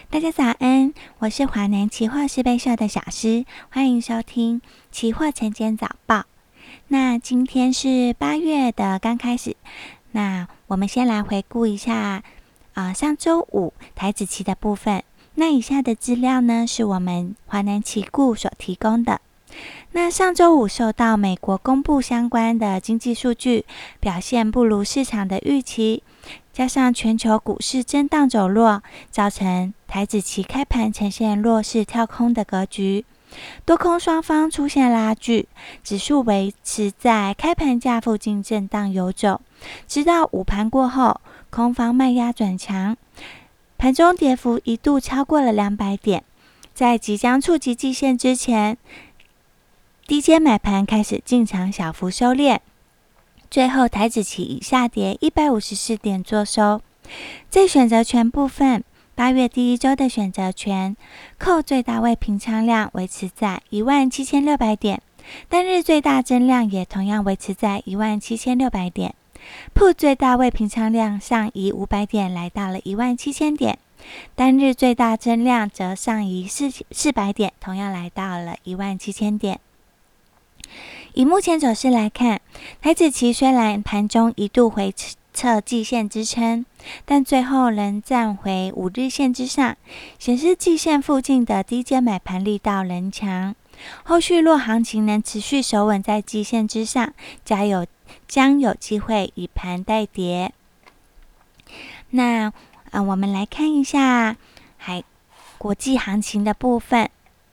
大家早安，我是华南期货师贝秀的小诗，欢迎收听期货晨间早报。那今天是8月的刚开始，那我们先来回顾一下上周五台指期的部分。那以下的资料呢，是我们华南期顾所提供的。那上周五受到美国公布相关的经济数据表现不如市场的预期，加上全球股市震荡走弱，造成台指期开盘呈现弱势跳空的格局，多空双方出现拉锯，指数维持在开盘价附近震荡游走，直到午盘过后，空方卖压转强，盘中跌幅一度超过了200点，在即将触及季线之前，低阶买盘开始进场小幅收敛，最后台指期以下跌154点作收。在选择权部分，8月第一周的选择权扣最大位平仓量维持在17600点，单日最大增量也同样维持在17600点。Put 最大位平仓量上移500点，来到了17000点，单日最大增量则上移400点，同样来到了17000点。以目前走势来看，台指期虽然盘中一度回测季线支撑，但最后仍站回5日线之上，显示季线附近的低阶买盘力道仍强。后续若行情能持续守稳在季线之上，将有机会以盘带跌。那我们来看一下国际行情的部分。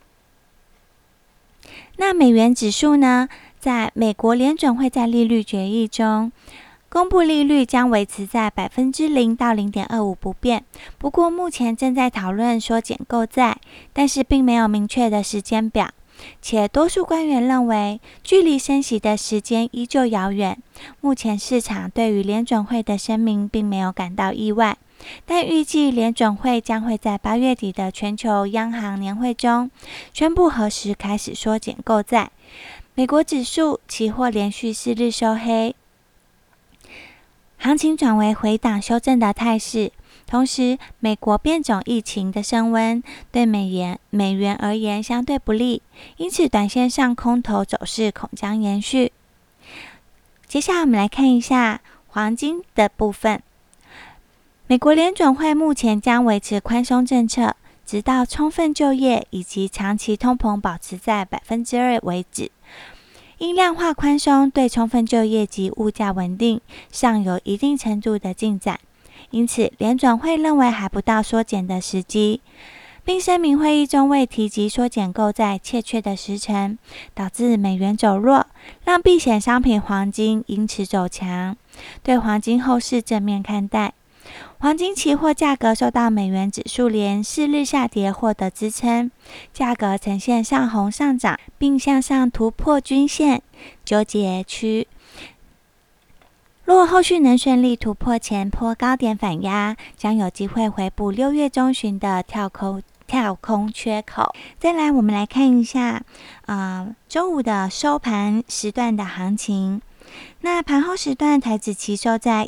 那美元指数呢，在美国联准会在利率决议中公布利率将维持在 0% 到 0.25 不变，不过目前正在讨论缩减购债，但是并没有明确的时间表，且多数官员认为距离升息的时间依旧遥远。目前市场对于联准会的声明并没有感到意外，但预计联准会将会在8月底的全球央行年会中宣布何时开始缩减购债。美国指数期货连续4日收黑，行情转为回档修正的态势。同时，美国变种疫情的升温对美元而言相对不利，因此短线上空头走势恐将延续。接下来我们来看一下黄金的部分。美国联准会目前将维持宽松政策，直到充分就业以及长期通膨保持在 2% 为止。因量化宽松对充分就业及物价稳定尚有一定程度的进展，因此联准会认为还不到缩减的时机，并声明会议中未提及缩减购债确的时程，导致美元走弱，让避险商品黄金因此走强，对黄金后市正面看待。黄金期货价格受到美元指数连4日下跌获得支撑，价格呈现上红上涨，并向上突破均线纠结区。若后续能顺利突破前波高点反压，将有机会回补6月中旬的跳空缺口。再来，我们来看一下周五的收盘时段的行情。那盘后时段，台指期收在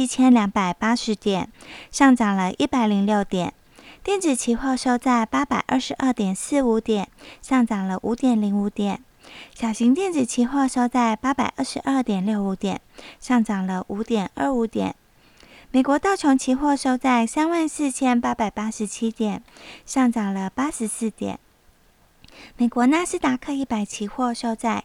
17280点，上涨了106点；电子期货收在822.45点，上涨了5.05点；小型电子期货收在822.65点，上涨了5.25点；美国道琼期货收在34887点，上涨了84点；美国纳斯达克100期货收在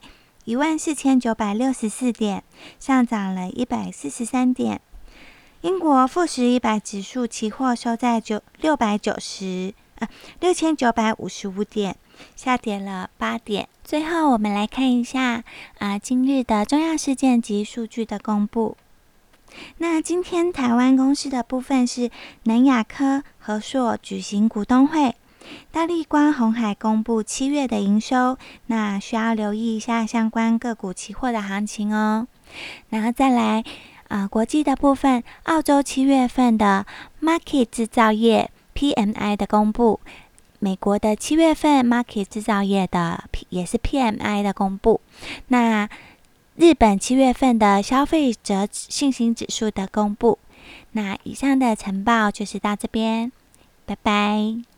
14964点，上涨了143点；英国富时100指数期货收在6955点，下跌了8点。最后，我们来看一下今日的重要事件及数据的公布。那今天台湾公司的部分是南亚科、和硕举行股东会，大立光、鸿海公布7月的营收，那需要留意一下相关个股期货的行情哦。然后再来国际的部分，澳洲7月份的 Market 制造业 PMI 的公布，美国的7月份 Market 制造业的也是 PMI 的公布，那日本7月份的消费者信心指数的公布。那以上的晨报就是到这边， 拜拜。